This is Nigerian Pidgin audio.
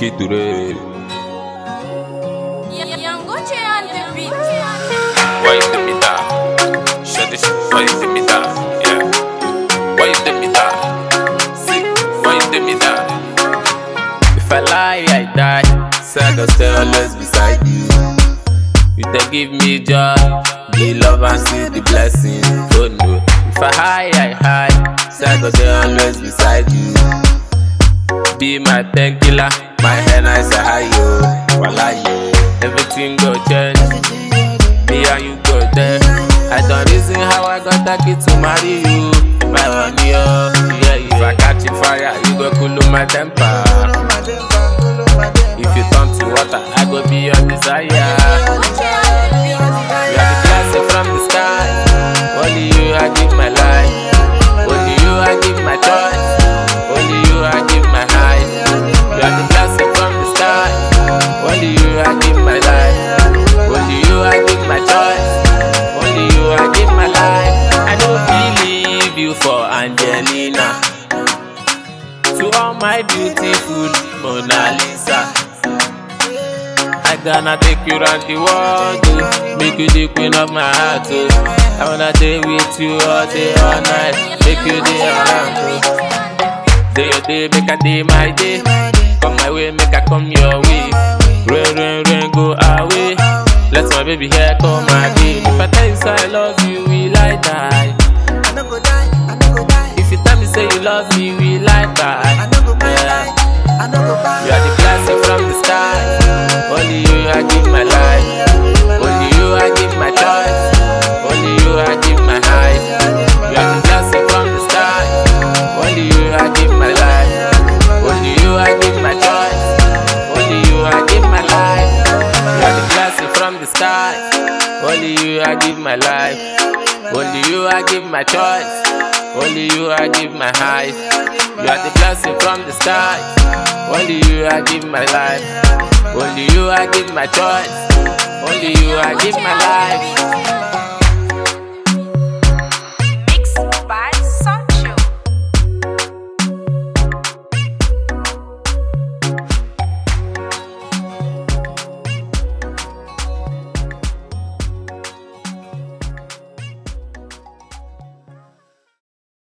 Kid Touré. Why you let me die? Shut this shit. Why you let me die? Yeah. Why you let me die? See? Why you let me die? If I lie, I die. So I gotta stay always beside you. You dey give me joy, the love and see the blessing. Oh no. If I high, so I gotta stay always beside you. Be my painkiller, my hand I say hi yo, wala yo. Everything go change, me and you go there. I don't reason how I got that kid to marry you, my honey yo. Yeah, yeah. If I catch you fire, you go cool my temper. If you turn to water, I go be your desire. You are the blessing from the sky. Only you I give my life. Only you I give my choice. Only you I give my height. You are the blessing from the sky. Only you I give my life. Only you I give my choice. Only you I give my life. I don't believe you for Angelina. To all my beautiful Mona Lisa, I gonna take you round the world, oh. Make you the queen of my heart, oh. I wanna stay with you all day, all night. Make you the around, oh. Day your day, make a day my day. Come my way, make I come your way. Rain, rain, rain, go away. Let my baby here come my day. If I tell you so I love you, will I die? I no go die, I no go die. If you tell me say you love me, will I die? I no go die, I no go die. You are the blessing from the sky. Only you I give my life. Only you I give my choice. Only you I give my height. You are the blessing from the sky. Only you I give my life. Only you I give my choice. Only you I give my life. You are the blessing from the sky. Only you I give my life. Only you I give my choice. Only you I give my height. You are the blessing from the sky. Only you I give my life. Only you I give my choice. Only you I give my life.